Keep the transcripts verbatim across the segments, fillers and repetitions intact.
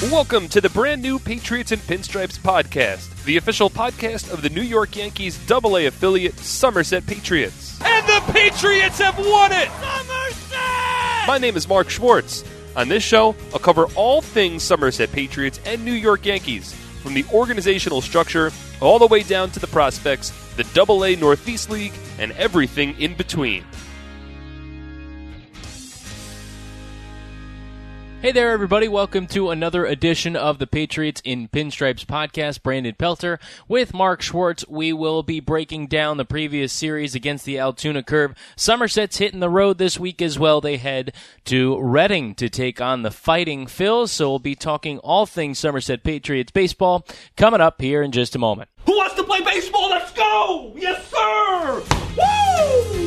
Welcome to the brand new Patriots and Pinstripes podcast, the official podcast of the New York Yankees double A affiliate Somerset Patriots. And the Patriots have won it! Somerset! My name is Mark Schwartz. On this show, I'll cover all things Somerset Patriots and New York Yankees, from the organizational structure all the way down to the prospects, the double A Northeast League, and everything in between. Hey there, everybody. Welcome to another edition of the Patriots in Pinstripes podcast. Brandon Pelter with Mark Schwartz. We will be breaking down the previous series against the Altoona Curve. Somerset's hitting the road this week as well. They head to Reading to take on the Fighting Phils. So we'll be talking all things Somerset Patriots baseball coming up here in just a moment. Who wants to play baseball? Let's go! Yes, sir! Woo!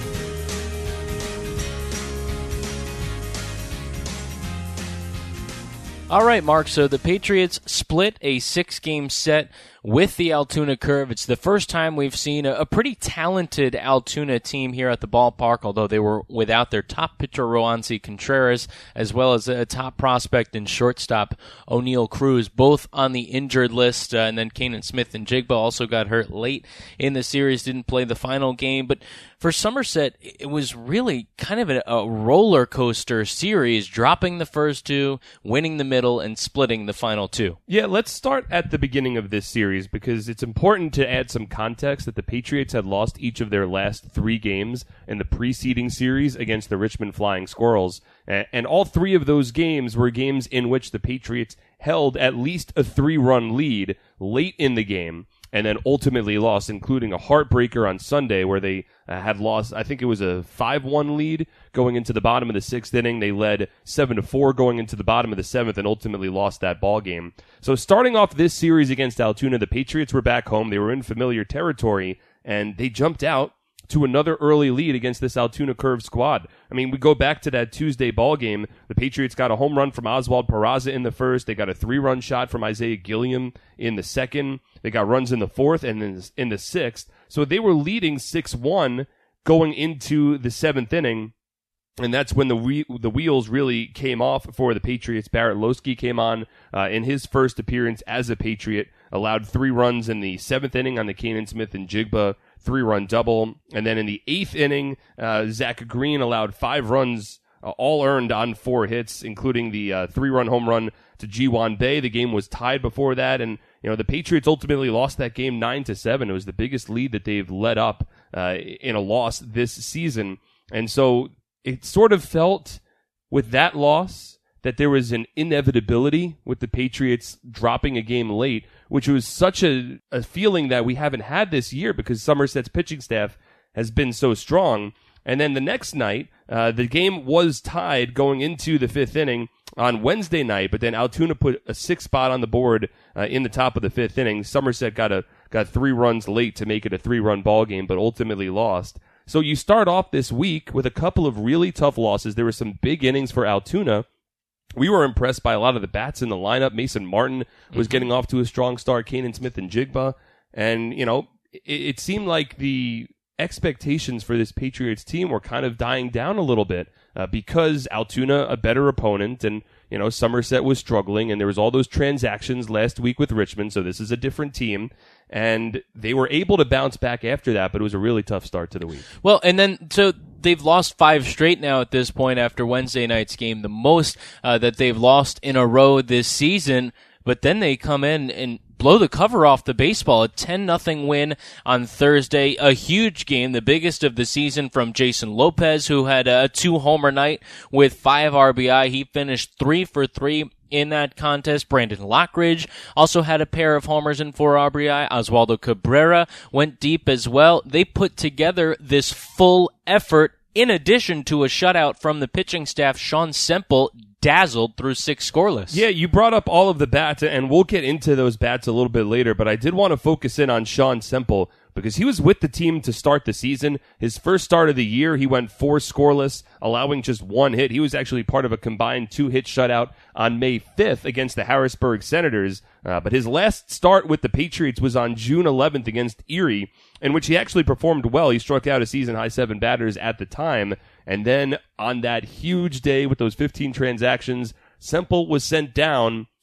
All right, Mark, so the Patriots split a six-game set with the Altoona Curve. It's the first time we've seen a, a pretty talented Altoona team here at the ballpark, although they were without their top pitcher, Roansy Contreras, as well as a top prospect and shortstop, O'Neal Cruz, both on the injured list, uh, and then Kanan Smith-Njigba also got hurt late in the series, didn't play the final game, but for Somerset, it was really kind of a, a roller coaster series, dropping the first two, winning the middle, and splitting the final two. Yeah, let's start at the beginning of this series because it's important to add some context that the Patriots had lost each of their last three games in the preceding series against the Richmond Flying Squirrels. And all three of those games were games in which the Patriots held at least a three-run lead late in the game, and then ultimately lost, including a heartbreaker on Sunday where they uh, had lost, I think it was a five one lead going into the bottom of the sixth inning. They led seven to four going into the bottom of the seventh and ultimately lost that ball game. So starting off this series against Altoona, the Patriots were back home. They were in familiar territory, and they jumped out to another early lead against this Altoona Curve squad. I mean, we go back to that Tuesday ball game. The Patriots got a home run from Oswald Peraza in the first. They got a three-run shot from Isaiah Gilliam in the second. They got runs in the fourth and in in the sixth. So they were leading six one going into the seventh inning. And that's when the we- the wheels really came off for the Patriots. Barrett Losky came on uh, in his first appearance as a Patriot, allowed three runs in the seventh inning on the Kanan Smith-Njigba three-run double. And then in the eighth inning, uh, Zach Green allowed five runs, uh, all earned on four hits, including the uh, three-run home run to Ji-Wan Bae. The game was tied before that, and you know the Patriots ultimately lost that game nine to seven. It was the biggest lead that they've let up uh, in a loss this season. And so it sort of felt with that loss that there was an inevitability with the Patriots dropping a game late, which was such a, a feeling that we haven't had this year because Somerset's pitching staff has been so strong. And then the next night, uh, the game was tied going into the fifth inning on Wednesday night, but then Altoona put a six spot on the board uh, in the top of the fifth inning. Somerset got a got three runs late to make it a three-run ball game, but ultimately lost. So you start off this week with a couple of really tough losses. There were some big innings for Altoona. We were impressed by a lot of the bats in the lineup. Mason Martin was mm-hmm. getting off to a strong start. Kanan Smith-Njigba. And, you know, it, it seemed like the expectations for this Patriots team were kind of dying down a little bit uh, because Altoona, a better opponent, and, you know, Somerset was struggling, and there was all those transactions last week with Richmond, so this is a different team. And they were able to bounce back after that, but it was a really tough start to the week. Well, and then, so they've lost five straight now at this point after Wednesday night's game, the most uh, that they've lost in a row this season. But then they come in and blow the cover off the baseball. A ten nothing win on Thursday. A huge game, the biggest of the season from Jason Lopez, who had a two-homer night with five R B I. He finished three for three in that contest. Brandon Lockridge also had a pair of homers and four R B I. Oswaldo Cabrera went deep as well. They put together this full effort in addition to a shutout from the pitching staff. Sean Semple dazzled through six scoreless. Yeah, you brought up all of the bats, and we'll get into those bats a little bit later, but I did want to focus in on Sean Semple because he was with the team to start the season. His first start of the year, he went four scoreless, allowing just one hit. He was actually part of a combined two-hit shutout on May fifth against the Harrisburg Senators, uh, but his last start with the Patriots was on June eleventh against Erie, in which he actually performed well. He struck out a season-high seven batters at the time, and then on that huge day with those fifteen transactions, Semple was sent down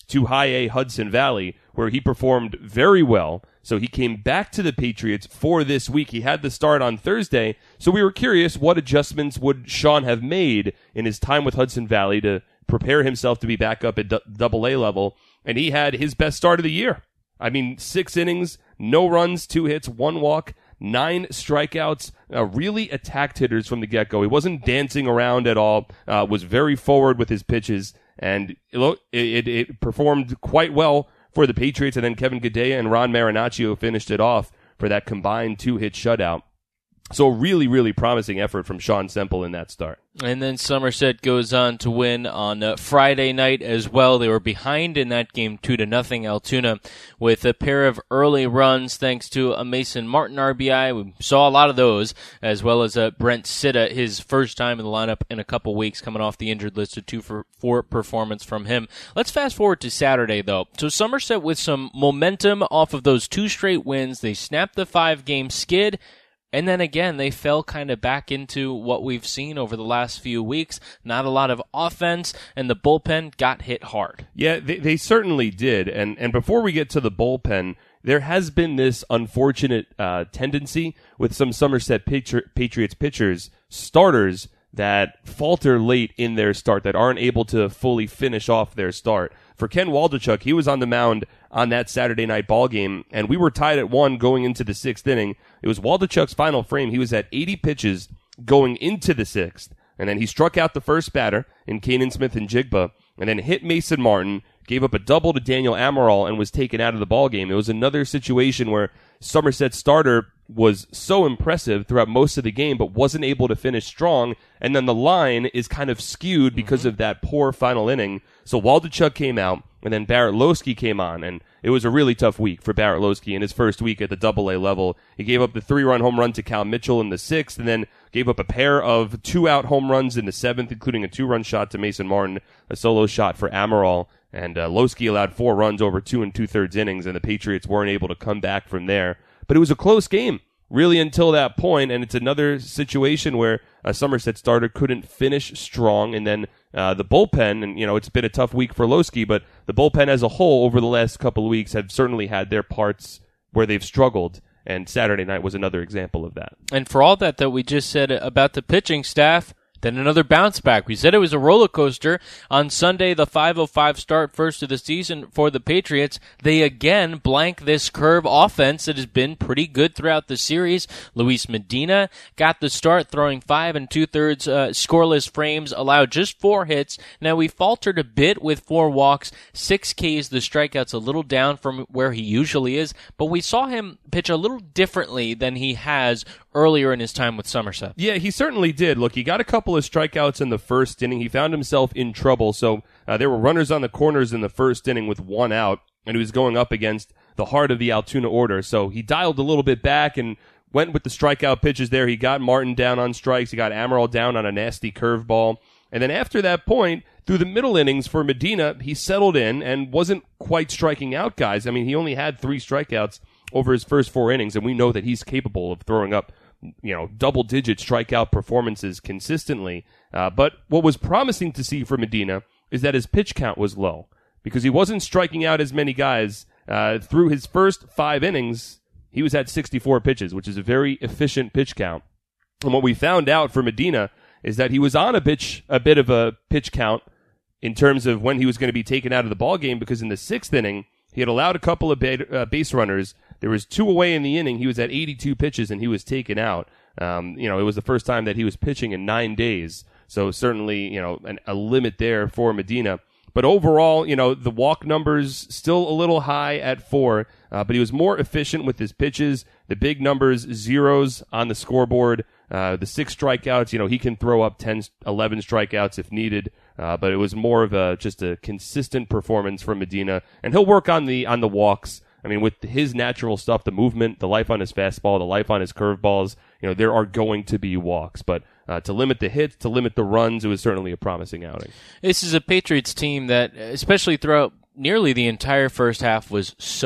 to High A Hudson Valley, where he performed very well. So he came back to the Patriots for this week. He had the start on Thursday, so we were curious what adjustments would Sean have made in his time with Hudson Valley to prepare himself to be back up at double A level, and he had his best start of the year. I mean, six innings, no runs, two hits, one walk, nine strikeouts, uh, really attacked hitters from the get-go. He wasn't dancing around at all, uh, was very forward with his pitches, and it, it, it performed quite well for the Patriots, and then Kevin Gadea and Ron Marinaccio finished it off for that combined two-hit shutout. So really, really promising effort from Sean Semple in that start. And then Somerset goes on to win on uh, Friday night as well. They were behind in that game two to nothing. Altoona with a pair of early runs thanks to a Mason Martin R B I. We saw a lot of those, as well as uh, Brent Sitta, his first time in the lineup in a couple weeks, coming off the injured list, a two for four performance from him. Let's fast forward to Saturday though. So Somerset with some momentum off of those two straight wins. They snapped the five game skid. And then again, they fell kind of back into what we've seen over the last few weeks. Not a lot of offense, and the bullpen got hit hard. Yeah, they, they certainly did. And and before we get to the bullpen, there has been this unfortunate uh, tendency with some Somerset Patri- Patriots pitchers, starters, that falter late in their start, that aren't able to fully finish off their start. For Ken Waldichuk, he was on the mound on that Saturday night ball game, and we were tied at one going into the sixth inning. It was Waldichuk's final frame. He was at eighty pitches going into the sixth, and then he struck out the first batter in Kanan Smith and Jigba, and then hit Mason Martin, gave up a double to Daniel Amaral, and was taken out of the ball game. It was another situation where Somerset's starter was so impressive throughout most of the game, but wasn't able to finish strong, and then the line is kind of skewed because mm-hmm. of that poor final inning. So Waldichuk came out, and then Barrett Losky came on, and it was a really tough week for Barrett Losky in his first week at the double A level. He gave up the three-run home run to Cal Mitchell in the sixth, and then gave up a pair of two-out home runs in the seventh, including a two-run shot to Mason Martin, a solo shot for Amaral, and uh, Losky allowed four runs over two and two-thirds innings, and the Patriots weren't able to come back from there. But it was a close game, really, until that point, and it's another situation where a Somerset starter couldn't finish strong, and then uh, the bullpen, and you know, it's been a tough week for Losky, but the bullpen as a whole over the last couple of weeks have certainly had their parts where they've struggled, and Saturday night was another example of that. And for all that that we just said about the pitching staff, then another bounce back. We said it was a roller coaster. On Sunday, the five oh five start, first of the season for the Patriots. They again blank this curve offense that has been pretty good throughout the series. Luis Medina got the start, throwing five and two-thirds uh, scoreless frames, allowed just four hits. Now, we faltered a bit with four walks, six Ks. The strikeouts a little down from where he usually is, but we saw him pitch a little differently than he has earlier in his time with Somerset. Yeah, he certainly did. Look, he got a couple of strikeouts in the first inning. He found himself in trouble. So uh, there were runners on the corners in the first inning with one out, and he was going up against the heart of the Altoona order. So he dialed a little bit back and went with the strikeout pitches there. He got Martin down on strikes. He got Amaral down on a nasty curveball. And then after that point, through the middle innings for Medina, he settled in and wasn't quite striking out guys. I mean, he only had three strikeouts over his first four innings, and we know that he's capable of throwing up, you know, double-digit strikeout performances consistently. Uh, but what was promising to see for Medina is that his pitch count was low because he wasn't striking out as many guys. Uh, through his first five innings, he was at sixty-four pitches, which is a very efficient pitch count. And what we found out for Medina is that he was on a pitch, a bit of a pitch count in terms of when he was going to be taken out of the ball game, because in the sixth inning, he had allowed a couple of ba- uh, base runners. There was two away in the inning. He was at eighty-two pitches, and he was taken out. Um, you know, it was the first time that he was pitching in nine days. So certainly, you know, an, a limit there for Medina. But overall, you know, the walk numbers still a little high at four, uh, but he was more efficient with his pitches. The big numbers, zeros on the scoreboard. Uh, the six strikeouts, you know, he can throw up ten, eleven strikeouts if needed. Uh, but it was more of a, just a consistent performance from Medina. And he'll work on the, on the walks. I mean, with his natural stuff, the movement, the life on his fastball, the life on his curveballs, you know, there are going to be walks. But uh, to limit the hits, to limit the runs, it was certainly a promising outing. This is a Patriots team that, especially throughout nearly the entire first half, was so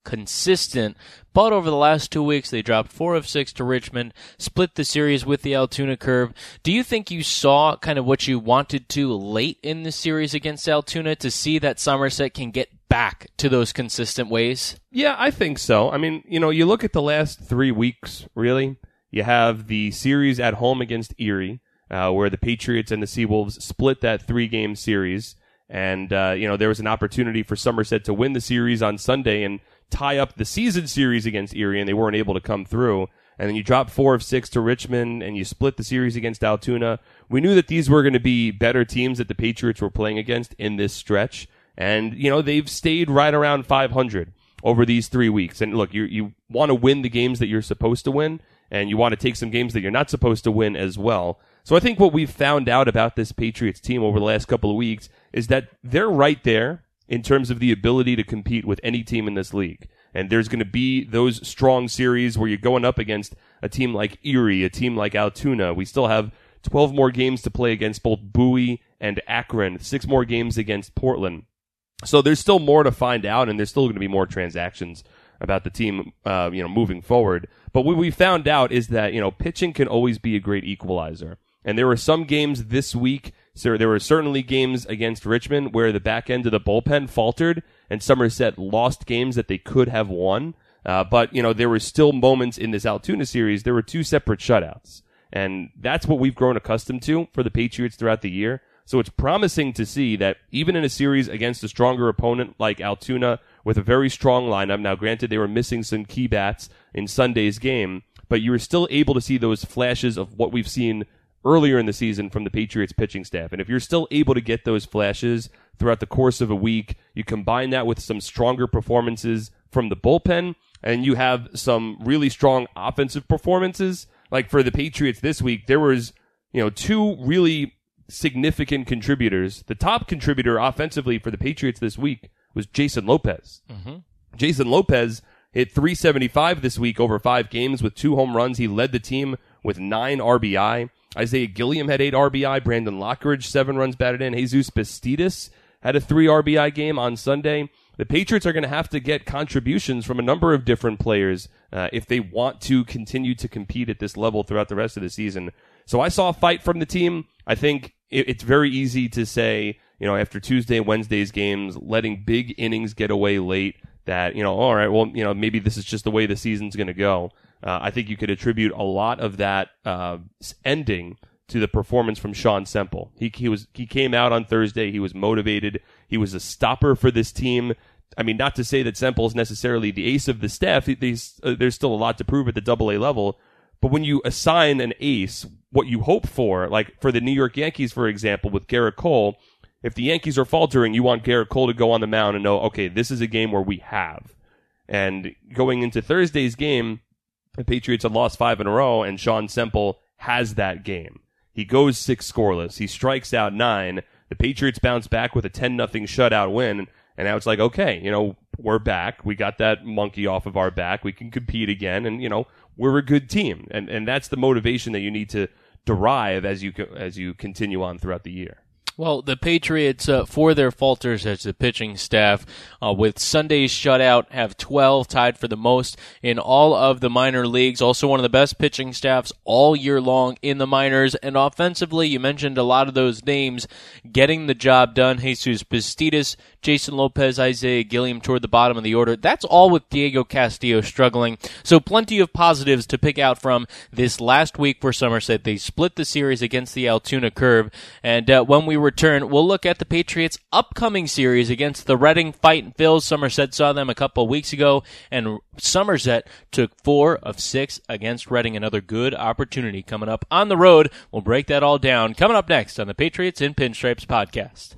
consistent. But over the last two weeks, they dropped four of six to Richmond, split the series with the Altoona Curve. Do you think you saw kind of what you wanted to late in the series against Altoona to see that Somerset can get back to those consistent ways? Yeah, I think so. I mean, you know, you look at the last three weeks, really. You have the series at home against Erie, uh, where the Patriots and the Seawolves split that three-game series. And, uh, you know, there was an opportunity for Somerset to win the series on Sunday and tie up the season series against Erie, and they weren't able to come through. And then you drop four of six to Richmond, and you split the series against Altoona. We knew that these were going to be better teams that the Patriots were playing against in this stretch. And, you know, they've stayed right around five hundred over these three weeks. And look, you you want to win the games that you're supposed to win, and you want to take some games that you're not supposed to win as well. So I think what we've found out about this Patriots team over the last couple of weeks is that they're right there in terms of the ability to compete with any team in this league. And there's going to be those strong series where you're going up against a team like Erie, a team like Altoona. We still have twelve more games to play against both Bowie and Akron, six more games against Portland. So there's still more to find out, and there's still going to be more transactions about the team, uh, you know, moving forward. But what we found out is that, you know, pitching can always be a great equalizer. And there were some games this week, so there were certainly games against Richmond where the back end of the bullpen faltered and Somerset lost games that they could have won. Uh, but, you know, there were still moments in this Altoona series. There were two separate shutouts. And that's what we've grown accustomed to for the Patriots throughout the year. So it's promising to see that even in a series against a stronger opponent like Altoona with a very strong lineup, now granted they were missing some key bats in Sunday's game, but you were still able to see those flashes of what we've seen earlier in the season from the Patriots pitching staff. And if you're still able to get those flashes throughout the course of a week, you combine that with some stronger performances from the bullpen, and you have some really strong offensive performances. Like for the Patriots this week, there was, you know, two really significant contributors. The top contributor offensively for the Patriots this week was Jason Lopez. Mm-hmm. Jason Lopez hit three seventy-five this week over five games with two home runs. He led the team with nine R B I. Isaiah Gilliam had eight R B I. Brandon Lockridge, seven runs batted in. Jesus Bastidas had a three R B I game on Sunday. The Patriots are going to have to get contributions from a number of different players uh, if they want to continue to compete at this level throughout the rest of the season. So I saw a fight from the team. I think it, it's very easy to say, you know, after Tuesday and Wednesday's games, letting big innings get away late that, you know, all right, well, you know, maybe this is just the way the season's going to go. Uh, I think you could attribute a lot of that uh, ending to the performance from Sean Semple. He he was he came out on Thursday. He was motivated. He was a stopper for this team. I mean, not to say that Semple is necessarily the ace of the staff. These, uh, there's still a lot to prove at the Double A level. But when you assign an ace, what you hope for, like for the New York Yankees, for example, with Garrett Cole, if the Yankees are faltering, you want Garrett Cole to go on the mound and know, okay, this is a game where we have. And going into Thursday's game, the Patriots had lost five in a row, and Sean Semple has that game. He goes six scoreless. He strikes out nine. The Patriots bounce back with a ten nothing shutout win, and now it's like, okay, you know, we're back. We got that monkey off of our back. We can compete again, and, you know, we're a good team. And and that's the motivation that you need to derive as you as you continue on throughout the year. Well, the Patriots, uh, for their falters as the pitching staff, uh, with Sunday's shutout, have twelve, tied for the most in all of the minor leagues. Also one of the best pitching staffs all year long in the minors. And offensively, you mentioned a lot of those names getting the job done. Jesus Bastidas, Jason Lopez, Isaiah Gilliam toward the bottom of the order. That's all with Diego Castillo struggling. So plenty of positives to pick out from this last week for Somerset. They split the series against the Altoona Curve. And uh, when we return, we'll look at the Patriots' upcoming series against the Reading Fightin' Phils. Somerset saw them a couple of weeks ago, and Somerset took four of six against Reading. Another good opportunity coming up on the road. We'll break that all down coming up next on the Patriots in Pinstripes podcast.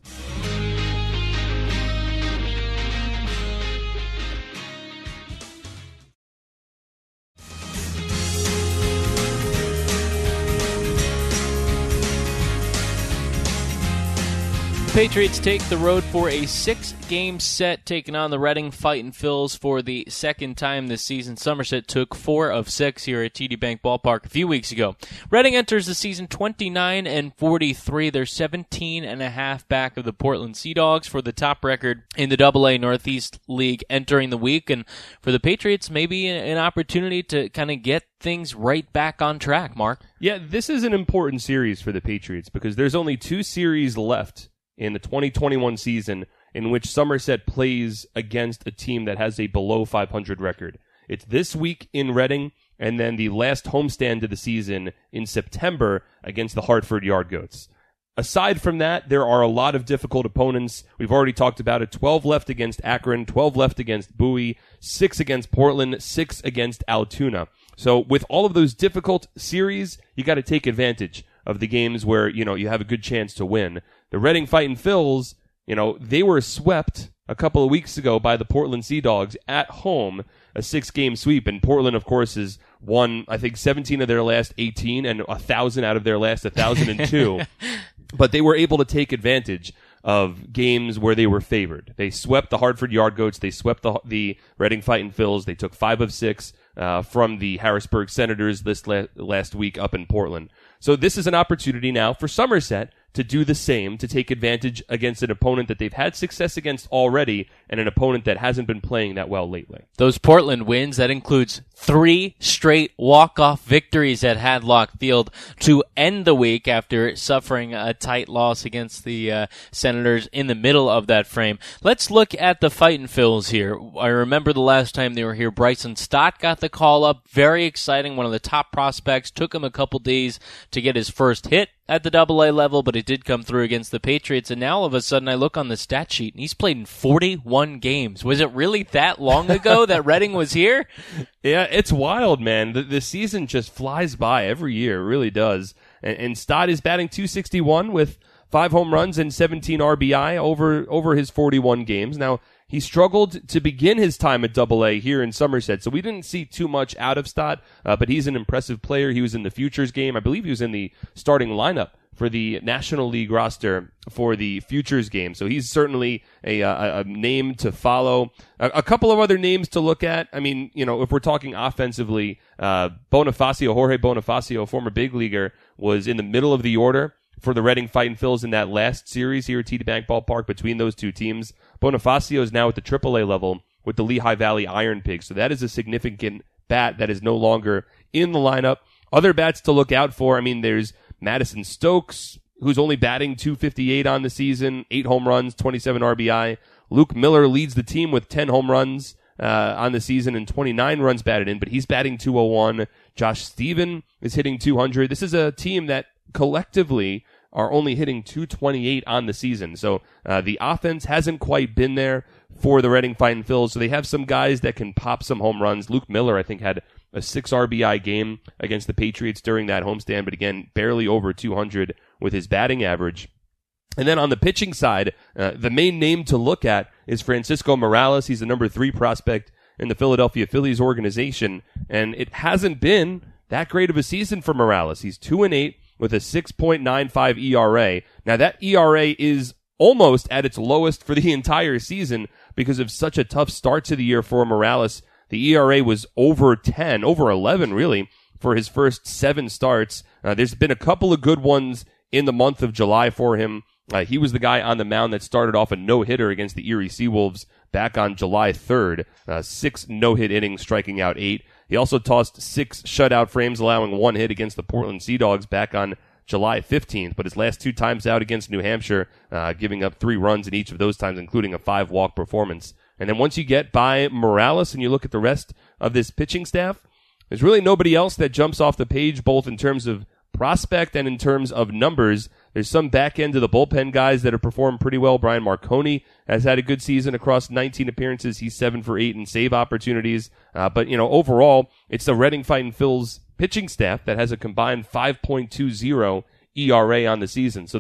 Patriots take the road for a six-game set, taking on the Reading Fightin' Phils for the second time this season. Somerset took four of six here at T D Bank Ballpark a few weeks ago. Reading enters the season twenty-nine and forty-three. They're seventeen and a half back of the Portland Sea Dogs for the top record in the Double A Northeast League entering the week. And for the Patriots, maybe an opportunity to kind of get things right back on track, Mark. Yeah, this is an important series for the Patriots because there's only two series left in the twenty twenty-one season in which Somerset plays against a team that has a below five hundred record. It's this week in Reading, and then the last homestand of the season in September against the Hartford Yard Goats. Aside from that, there are a lot of difficult opponents. We've already talked about it. twelve left against Akron, twelve left against Bowie, six against Portland, six against Altoona. So with all of those difficult series, you got to take advantage of the games where, you know, you have a good chance to win. The Reading Fightin' Phils, you know, they were swept a couple of weeks ago by the Portland Sea Dogs at home, a six-game sweep. And Portland, of course, has won, I think, seventeen of their last eighteen and one thousand out of their last one thousand two. But they were able to take advantage of games where they were favored. They swept the Hartford Yard Goats. They swept the, the Reading Fightin' Phils. They took five of six uh, from the Harrisburg Senators this la- last week up in Portland. So this is an opportunity now for Somerset to do the same, to take advantage against an opponent that they've had success against already and an opponent that hasn't been playing that well lately. Those Portland wins, that includes three straight walk-off victories at Hadlock Field to end the week after suffering a tight loss against the uh, Senators in the middle of that frame. Let's look at the Fightin' Phils here. I remember the last time they were here, Bryson Stott got the call up. Very exciting, one of the top prospects. Took him a couple days to get his first hit at the Double A level, but it did come through against the Patriots, and now all of a sudden I look on the stat sheet, and he's played in forty-one games. Was it really that long ago that Reading was here? Yeah, it's wild, man. The, the season just flies by every year. It really does. And, and Stott is batting two sixty-one with five home runs and seventeen R B I over over his forty-one games. Now, he struggled to begin his time at Double A here in Somerset, so we didn't see too much out of Stott, uh, but he's an impressive player. He was in the Futures game. I believe he was in the starting lineup for the National League roster for the Futures game, so he's certainly a, a, a name to follow. A, a couple of other names to look at. I mean, you know, if we're talking offensively, uh, Bonifacio, Jorge Bonifacio, former big leaguer, was in the middle of the order for the Reading Fightin' Phils in that last series here at T D Bank Ballpark between those two teams. Bonifacio is now at the triple A level with the Lehigh Valley Iron Pigs, so that is a significant bat that is no longer in the lineup. Other bats to look out for, I mean, there's Madison Stokes, who's only batting two fifty-eight on the season, eight home runs, twenty-seven R B I. Luke Miller leads the team with ten home runs uh, on the season and twenty-nine runs batted in, but he's batting two oh one. Josh Stephen is hitting two hundred. This is a team that collectively are only hitting two twenty-eight on the season. So uh, the offense hasn't quite been there for the Reading Fightin' Phils. So they have some guys that can pop some home runs. Luke Miller, I think, had a six R B I game against the Patriots during that homestand, but again, barely over two hundred with his batting average. And then on the pitching side, uh, the main name to look at is Francisco Morales. He's the number three prospect in the Philadelphia Phillies organization, and it hasn't been that great of a season for Morales. He's two and eight with a six point nine five E R A. Now that E R A is almost at its lowest for the entire season because of such a tough start to the year for Morales. The E R A was over ten, over eleven really, for his first seven starts. Uh, there's been a couple of good ones in the month of July for him. Uh, he was the guy on the mound that started off a no-hitter against the Erie Seawolves back on July third. Uh, six no-hit innings, striking out eight. He also tossed six shutout frames, allowing one hit against the Portland Sea Dogs back on July fifteenth. But his last two times out against New Hampshire, uh, giving up three runs in each of those times, including a five-walk performance. And then once you get by Morales and you look at the rest of this pitching staff, there's really nobody else that jumps off the page, both in terms of prospect and in terms of numbers. There's some back end of the bullpen guys that have performed pretty well. Brian Marconi has had a good season across nineteen appearances. He's seven for eight in save opportunities. Uh, but, you know, overall, it's the Reading Fightin' Phils pitching staff that has a combined five point two oh E R A on the season. So the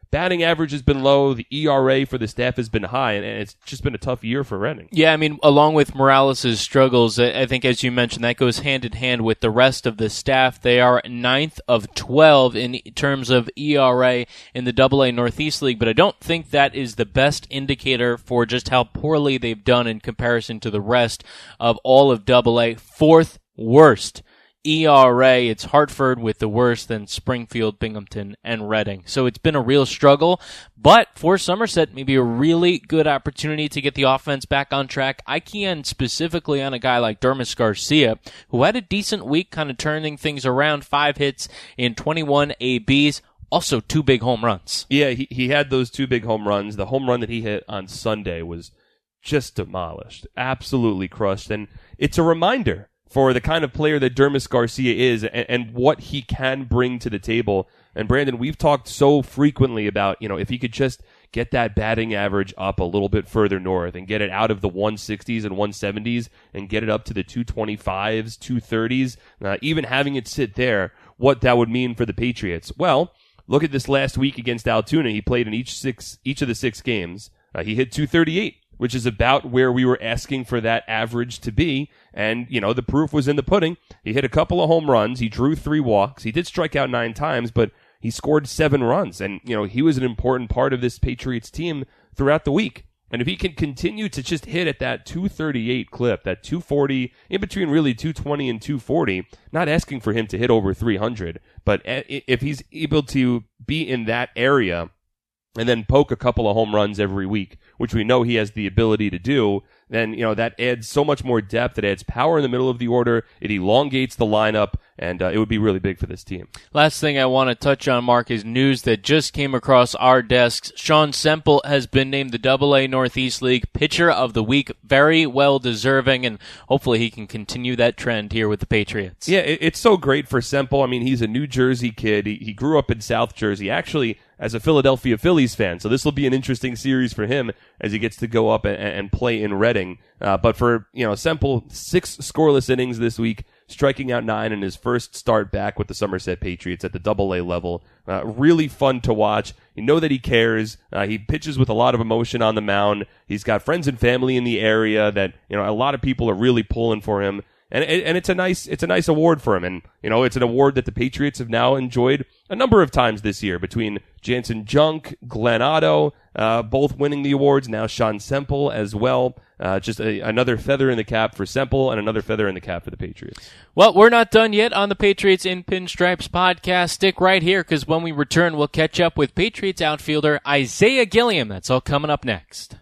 batting average has been low. The E R A for the staff has been high, and, and it's just been a tough year for Reading. Yeah, I mean, along with Morales' struggles, I think, as you mentioned, that goes hand in hand with the rest of the staff. They are ninth of twelve in terms of E R A in the Double A Northeast League, but I don't think that is the best indicator for just how poorly they've done in comparison to the rest of all of Double A. Fourth worst E R A. It's Hartford with the worst, then Springfield, Binghamton, and Reading. So it's been a real struggle, but for Somerset, maybe a really good opportunity to get the offense back on track. I can specifically on a guy like Dermis Garcia, who had a decent week, kind of turning things around, five hits in twenty-one A Bs. Also, two big home runs. Yeah, he, he had those two big home runs. The home run that he hit on Sunday was just demolished, absolutely crushed. And it's a reminder for the kind of player that Dermis Garcia is and, and what he can bring to the table. And Brandon, we've talked so frequently about, you know, if he could just get that batting average up a little bit further north and get it out of the one sixties and one seventies and get it up to the two twenty-fives, two thirties, uh, even having it sit there, what that would mean for the Patriots. Well, look at this last week against Altoona. He played in each six, each of the six games. Uh, he hit two thirty-eight, which is about where we were asking for that average to be. And, you know, the proof was in the pudding. He hit a couple of home runs. He drew three walks. He did strike out nine times, but he scored seven runs. And, you know, he was an important part of this Patriots team throughout the week. And if he can continue to just hit at that two thirty-eight clip, that two forty, in between really two twenty and two forty, not asking for him to hit over three hundred, but if he's able to be in that area and then poke a couple of home runs every week, which we know he has the ability to do, then, you know, that adds so much more depth. It adds power in the middle of the order. It elongates the lineup, and uh, it would be really big for this team. Last thing I want to touch on, Mark, is news that just came across our desks. Sean Semple has been named the Double A Northeast League Pitcher of the Week. Very well deserving, and hopefully he can continue that trend here with the Patriots. Yeah, it, it's so great for Semple. I mean, he's a New Jersey kid. He, he grew up in South Jersey, actually, as a Philadelphia Phillies fan. So this will be an interesting series for him as he gets to go up and, and play in Reading. Uh, but for, you know, Semple, six scoreless innings this week, striking out nine in his first start back with the Somerset Patriots at the Double A level. Uh, really fun to watch. You know that he cares. Uh, he pitches with a lot of emotion on the mound. He's got friends and family in the area that, you know, a lot of people are really pulling for him. And and it's a nice it's a nice award for him, and you know it's an award that the Patriots have now enjoyed a number of times this year between Jansen Junk, Glenn Otto, uh, both winning the awards. Now Sean Semple as well. Uh, just a, another feather in the cap for Semple and another feather in the cap for the Patriots. Well, we're not done yet on the Patriots in Pinstripes podcast. Stick right here because when we return, we'll catch up with Patriots outfielder Isaiah Gilliam. That's all coming up next.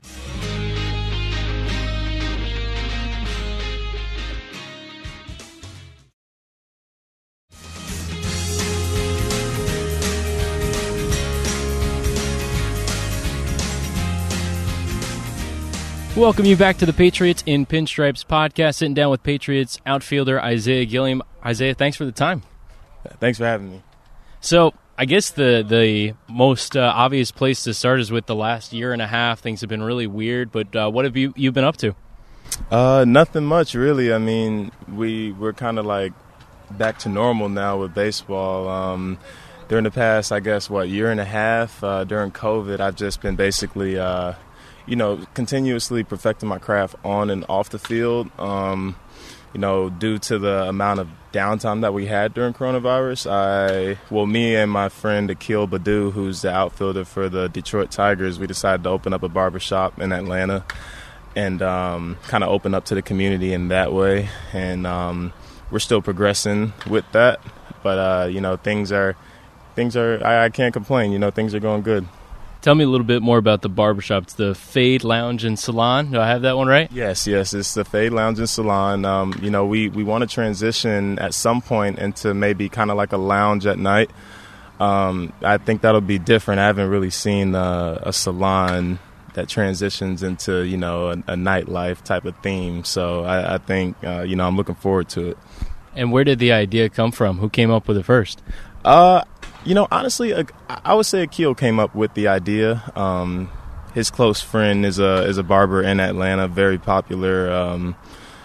Welcome you back to the Patriots in Pinstripes podcast, sitting down with Patriots outfielder Isaiah Gilliam. Isaiah, thanks for the time. Thanks for having me. So I guess the, the most uh, obvious place to start is with the last year and a half. Things have been really weird, but uh, what have you you been up to? Uh, nothing much, really. I mean, we, we're kind of like back to normal now with baseball. Um, during the past, I guess, what, year and a half, uh, during COVID, I've just been basically uh, – you know, continuously perfecting my craft on and off the field, um, you know, due to the amount of downtime that we had during coronavirus. I, well, me and my friend Akil Badu, who's the outfielder for the Detroit Tigers, we decided to open up a barbershop in Atlanta and um, kind of open up to the community in that way. And um, we're still progressing with that. But, uh, you know, things are, things are, I, I can't complain. You know, things are going good. Tell me a little bit more about the barbershop. It's the Fade Lounge and Salon. Do I have that one right? Yes, yes. It's the Fade Lounge and Salon. Um, you know, we, we want to transition at some point into maybe kind of like a lounge at night. Um, I think that'll be different. I haven't really seen uh, a salon that transitions into, you know, a, a nightlife type of theme. So I, I think, uh, you know, I'm looking forward to it. And where did the idea come from? Who came up with it first? Uh You know, honestly, I would say Akil came up with the idea. Um, his close friend is a is a barber in Atlanta, very popular. Um,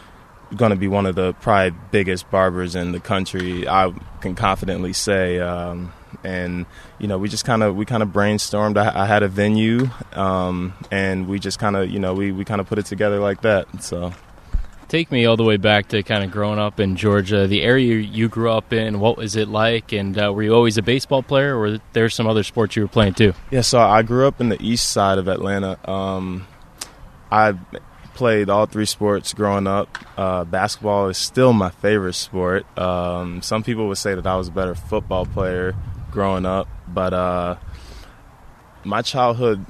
going to be one of the probably biggest barbers in the country, I can confidently say. Um, and you know, we just kind of we kind of brainstormed. I, I had a venue, um, and we just kind of you know we, we kind of put it together like that. So, take me all the way back to kind of growing up in Georgia, the area you grew up in. What was it like? And uh, were you always a baseball player, or were there some other sports you were playing too? Yeah, so I grew up in the east side of Atlanta. Um, I played all three sports growing up. Uh, basketball is still my favorite sport. Um, some people would say that I was a better football player growing up, but uh, my childhood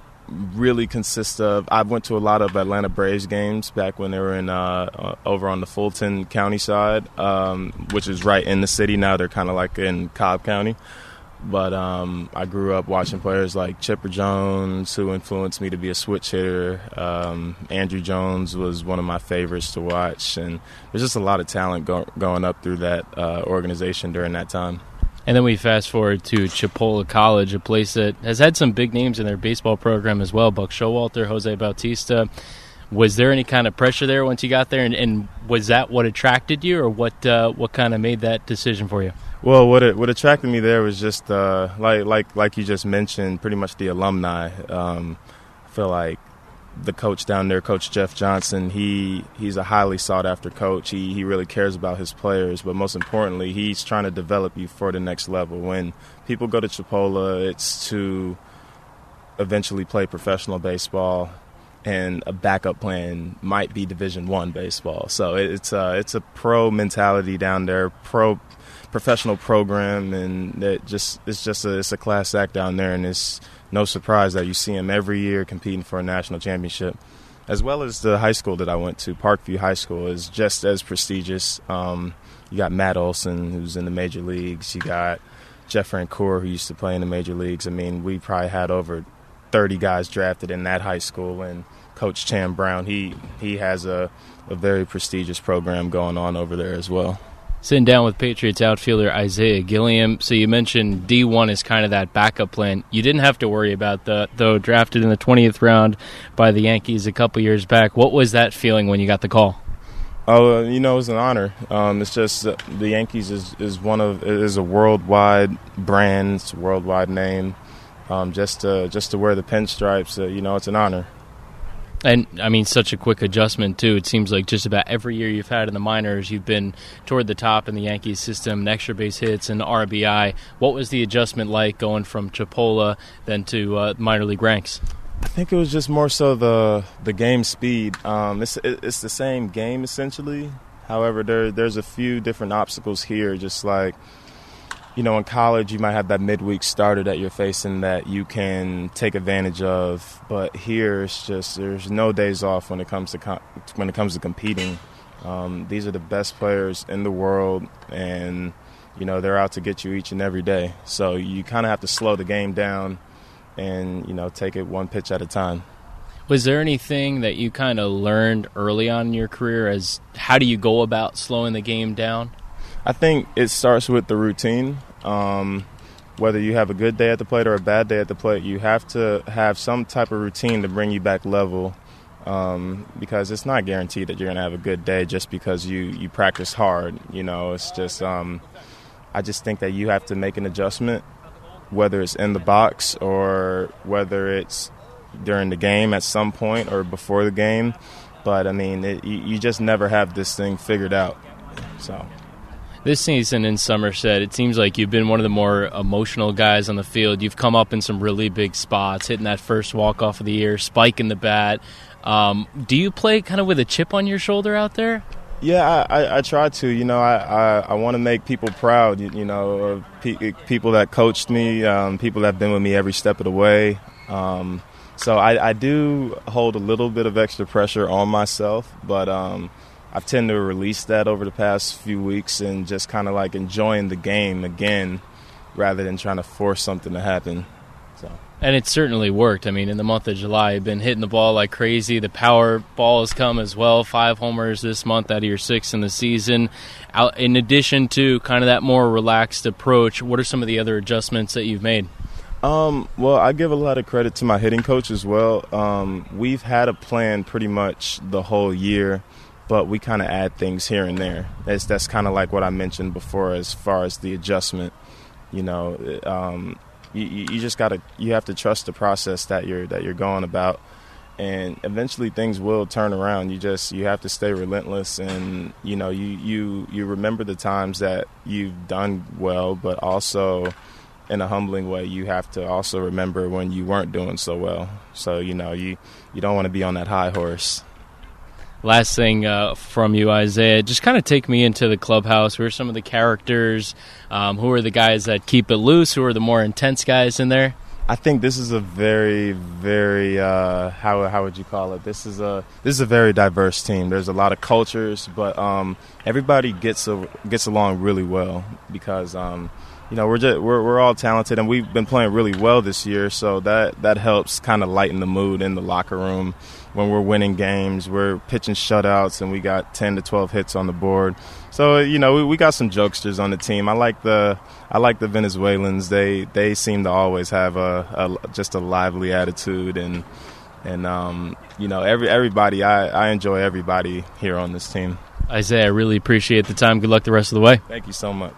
really consists of, I went to a lot of Atlanta Braves games back when they were in uh, over on the Fulton County side, um, which is right in the city. Now they're kind of like in Cobb County. But um, I grew up watching players like Chipper Jones, who influenced me to be a switch hitter. Um, Andrew Jones was one of my favorites to watch. And there's just a lot of talent go- going up through that uh, organization during that time. And then we fast forward to Chipola College, a place that has had some big names in their baseball program as well. Buck Showalter, Jose Bautista. Was there any kind of pressure there once you got there? And, and was that what attracted you, or what uh, what kind of made that decision for you? Well, what it, what attracted me there was just uh, like like like you just mentioned, pretty much the alumni. Um, I feel like the coach down there, Coach Jeff Johnson, he he's a highly sought after coach. He he really cares about his players, but most importantly, he's trying to develop you for the next level. When people go to Chipola, it's to eventually play professional baseball, and a backup plan might be Division One baseball. So it's a, it's a pro mentality down there, pro professional program, and it just it's just a, it's a class act down there, and it's no surprise that you see him every year competing for a national championship. As well as the high school that I went to, Parkview High School, is just as prestigious. Um, you got Matt Olson, who's in the major leagues. You got Jeff Francoeur, who used to play in the major leagues. I mean, we probably had over thirty guys drafted in that high school, and Coach Chan Brown, he he has a, a very prestigious program going on over there as well. Sitting down with Patriots outfielder Isaiah Gilliam. So you mentioned D one is kind of that backup plan. You didn't have to worry about that, though, drafted in the twentieth round by the Yankees a couple years back. What was that feeling when you got the call? Oh, uh, you know, it was an honor. Um, it's just uh, the Yankees is, is one of is a worldwide brand, it's a worldwide name. Um, just to just to wear the pinstripes, uh, you know, it's an honor. And, I mean, such a quick adjustment, too. It seems like just about every year you've had in the minors, you've been toward the top in the Yankees system, and extra base hits and R B I. What was the adjustment like going from Chipola then to uh, minor league ranks? I think it was just more so the the game speed. Um, it's it's the same game, essentially. However, there there's a few different obstacles here, just like, you know, in college, you might have that midweek starter that you're facing that you can take advantage of. But here, it's just there's no days off when it comes to com- when it comes to competing. Um, these are the best players in the world, and you know they're out to get you each and every day. So you kind of have to slow the game down, and you know take it one pitch at a time. Was there anything that you kind of learned early on in your career as how do you go about slowing the game down? I think it starts with the routine. Um, whether you have a good day at the plate or a bad day at the plate, you have to have some type of routine to bring you back level, um, because it's not guaranteed that you're going to have a good day just because you, you practice hard. You know, it's just um, I just think that you have to make an adjustment, whether it's in the box or whether it's during the game at some point or before the game. But, I mean, it, you, you just never have this thing figured out. So. This season in Somerset, it seems like you've been one of the more emotional guys on the field. You've come up in some really big spots, hitting that first walk-off of the year, spiking the bat. Um, do you play kind of with a chip on your shoulder out there? Yeah, I, I, I try to. You know, I, I, I want to make people proud, you, you know, pe- people that coached me, um, people that have been with me every step of the way. Um, so I, I do hold a little bit of extra pressure on myself, but um, – I've tended to release that over the past few weeks and just kind of like enjoying the game again rather than trying to force something to happen. So. And it certainly worked. I mean, in the month of July, you've been hitting the ball like crazy. The power ball has come as well. Five homers this month out of your six in the season. Out, in addition to kind of that more relaxed approach, what are some of the other adjustments that you've made? Um, well, I give a lot of credit to my hitting coach as well. Um, we've had a plan pretty much the whole year. but we kind of add things here and there. That's, that's kind of like what I mentioned before as far as the adjustment. You know, um, you, you just got to you have to trust the process that you're that you're going about, and eventually things will turn around. You just you have to stay relentless, and you know you you you remember the times that you've done well, but also in a humbling way, you have to also remember when you weren't doing so well. So, you know, you, you don't want to be on that high horse. Last thing uh, from you, Isaiah, just kind of take me into the clubhouse. Who are some of the characters? Um, who are the guys that keep it loose? Who are the more intense guys in there? I think this is a very, very uh, how how would you call it? This is a this is a very diverse team. There's a lot of cultures, but um, everybody gets a, gets along really well because um, you know we're just we're we're all talented, and we've been playing really well this year. So that that helps kind of lighten the mood in the locker room. When we're winning games, we're pitching shutouts, and we got ten to twelve hits on the board. So, you know, we, we got some jokesters on the team. I like the I like the Venezuelans. They they seem to always have a, a just a lively attitude, and and um, you know, every everybody. I, I enjoy everybody here on this team. Isaiah, I really appreciate the time. Good luck the rest of the way. Thank you so much.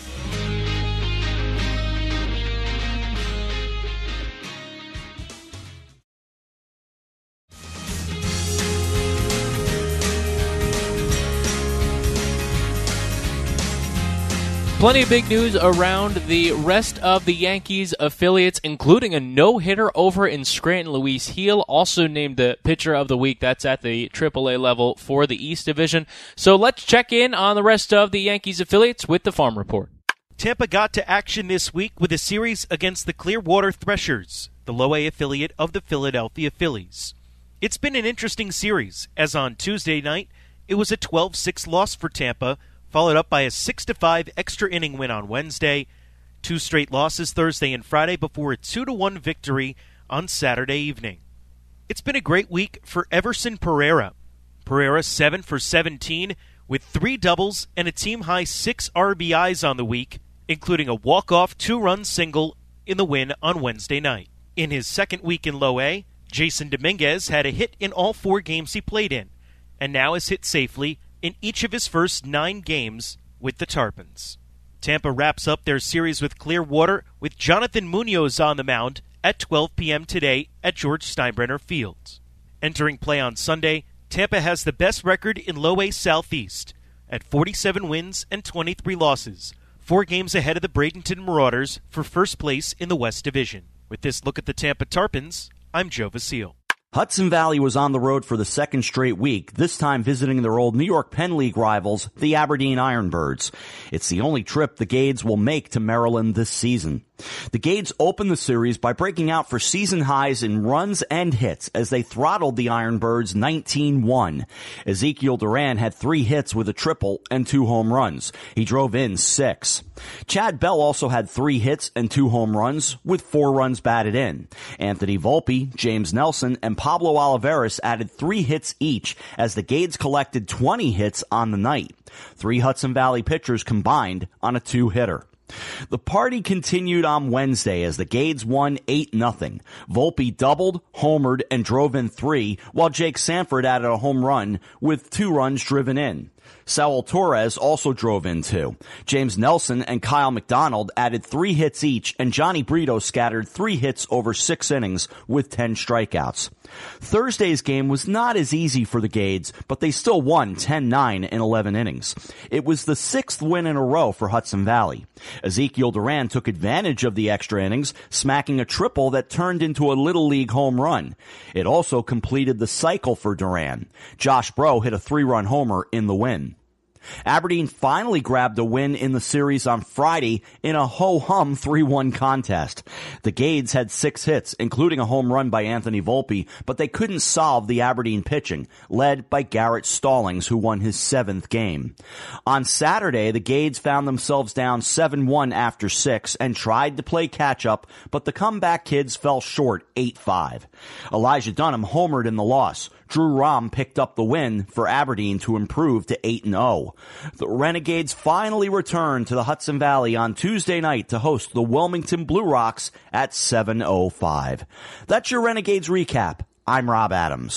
Plenty of big news around the rest of the Yankees affiliates, including a no-hitter over in Scranton. Luis Gil also named the pitcher of the week. That's at the triple A level for the East Division. So let's check in on the rest of the Yankees affiliates with the Farm Report. Tampa got to action this week with a series against the Clearwater Threshers, the low-A affiliate of the Philadelphia Phillies. It's been an interesting series, as on Tuesday night, it was a twelve six loss for Tampa, followed up by a six to five extra inning win on Wednesday, two straight losses Thursday and Friday before a two to one victory on Saturday evening. It's been a great week for Everson Pereira. Pereira seven for seventeen with three doubles and a team-high six R B Is on the week, including a walk-off two-run single in the win on Wednesday night. In his second week in Low A, Jason Dominguez had a hit in all four games he played in, and now has hit safely in each of his first nine games with the Tarpons. Tampa wraps up their series with Clearwater with Jonathan Munoz on the mound at twelve p.m. today at George Steinbrenner Field. Entering play on Sunday, Tampa has the best record in Low A Southeast at forty-seven wins and twenty-three losses, four games ahead of the Bradenton Marauders for first place in the West Division. With this look at the Tampa Tarpons, I'm Joe Vasile. Hudson Valley was on the road for the second straight week, this time visiting their old New York Penn League rivals, the Aberdeen Ironbirds. It's the only trip the Gades will make to Maryland this season. The Gades opened the series by breaking out for season highs in runs and hits as they throttled the Ironbirds nineteen one. Ezekiel Duran had three hits with a triple and two home runs. He drove in six. Chad Bell also had three hits and two home runs with four runs batted in. Anthony Volpe, James Nelson, and Pablo Olivares added three hits each as the Gades collected twenty hits on the night. Three Hudson Valley pitchers combined on a two-hitter. The party continued on Wednesday as the Gades won eight nothing. Volpe doubled, homered, and drove in three, while Jake Sanford added a home run with two runs driven in. Saul Torres also drove in two. James Nelson and Kyle McDonald added three hits each, and Johnny Brito scattered three hits over six innings with ten strikeouts. Thursday's game was not as easy for the Gades, but they still won ten nine in eleven innings. It was the sixth win in a row for Hudson Valley. Ezekiel Duran took advantage of the extra innings, smacking a triple that turned into a Little League home run. It also completed the cycle for Duran. Josh Bro hit a three-run homer in the win. Aberdeen finally grabbed a win in the series on Friday in a ho-hum three one contest. The Gades had six hits, including a home run by Anthony Volpe, but they couldn't solve the Aberdeen pitching, led by Garrett Stallings, who won his seventh game. On Saturday, the Gades found themselves down seven one after six and tried to play catch-up, but the comeback kids fell short eight five. Elijah Dunham homered in the loss. Drew Rahm picked up the win for Aberdeen to improve to eight and oh. The Renegades finally returned to the Hudson Valley on Tuesday night to host the Wilmington Blue Rocks at seven oh five. That's your Renegades recap. I'm Rob Adams.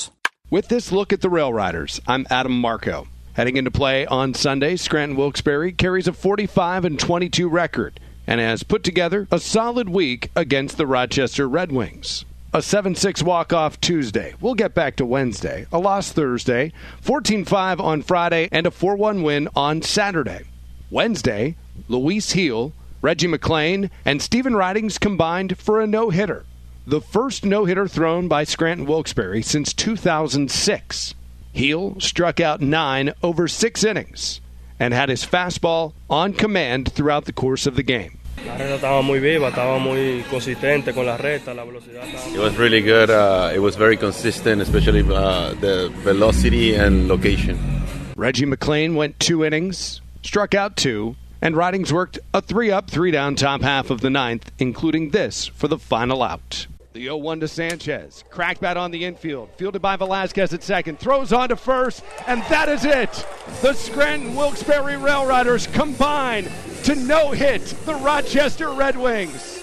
With this look at the Rail Riders, I'm Adam Marco. Heading into play on Sunday, Scranton Wilkes-Barre carries a forty-five and twenty-two record and has put together a solid week against the Rochester Red Wings. A seven six walk-off Tuesday. We'll get back to Wednesday. A loss Thursday, fourteen five on Friday, and a four one win on Saturday. Wednesday, Luis Heel, Reggie McClain, and Stephen Ridings combined for a no-hitter. The first no-hitter thrown by Scranton Wilkes-Barre since two thousand six. Heel struck out nine over six innings and had his fastball on command throughout the course of the game. It was really good. Uh, it was very consistent, especially uh, the velocity and location. Reggie McClain went two innings, struck out two, and Ridings worked a three-up, three-down top half of the ninth, including this for the final out. The oh one to Sanchez. Cracked bat on the infield. Fielded by Velasquez at second. Throws on to first, and that is it. The Scranton Wilkes-Barre Rail Riders combine to no-hit the Rochester Red Wings.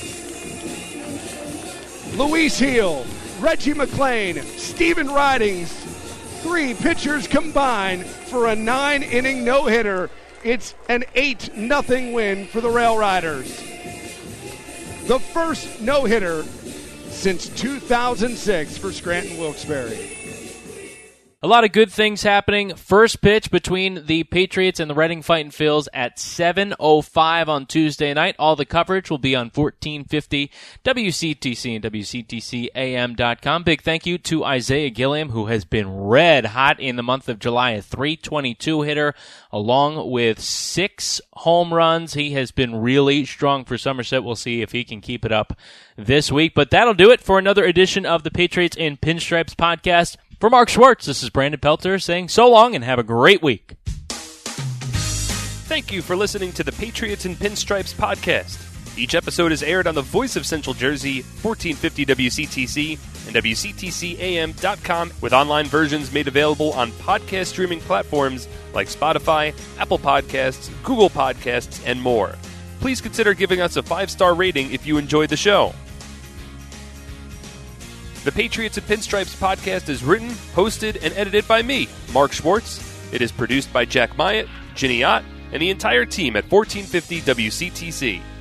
Luis Heel, Reggie McClain, Stephen Ridings. Three pitchers combine for a nine-inning no-hitter. It's an eight nothing win for the Rail Riders. The first no-hitter since two thousand six for Scranton Wilkes-Barre. A lot of good things happening. First pitch between the Patriots and the Reading Fightin' Phils at seven oh five on Tuesday night. All the coverage will be on fourteen fifty W C T C and W C T C A M dot com. Big thank you to Isaiah Gilliam, who has been red hot in the month of July, a three twenty-two hitter, along with six home runs. He has been really strong for Somerset. We'll see if he can keep it up this week. But that'll do it for another edition of the Patriots in Pinstripes podcast. For Mark Schwartz, this is Brandon Pelter saying so long and have a great week. Thank you for listening to the Patriots in Pinstripes podcast. Each episode is aired on the Voice of Central Jersey, fourteen fifty W C T C, and W C T C A M dot com, with online versions made available on podcast streaming platforms like Spotify, Apple Podcasts, Google Podcasts, and more. Please consider giving us a five-star rating if you enjoyed the show. The Patriots at Pinstripes podcast is written, hosted, and edited by me, Mark Schwartz. It is produced by Jack Myatt, Ginny Ott, and the entire team at fourteen fifty W C T C.